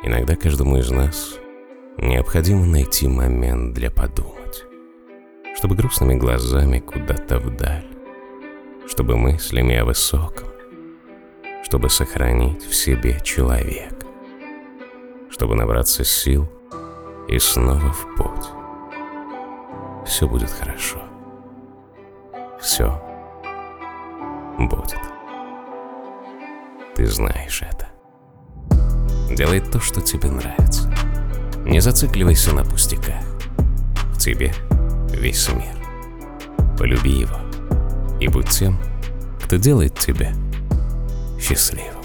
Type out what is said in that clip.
Иногда каждому из нас необходимо найти момент для подумать, чтобы грустными глазами куда-то вдаль, чтобы мыслями о высоком, чтобы сохранить в себе человека, чтобы набраться сил и снова в путь. Все будет хорошо. Все будет. Ты знаешь это. Делай то, что тебе нравится. Не зацикливайся на пустяках. В тебе весь мир. Полюби его и будь тем, кто делает тебя счастливым.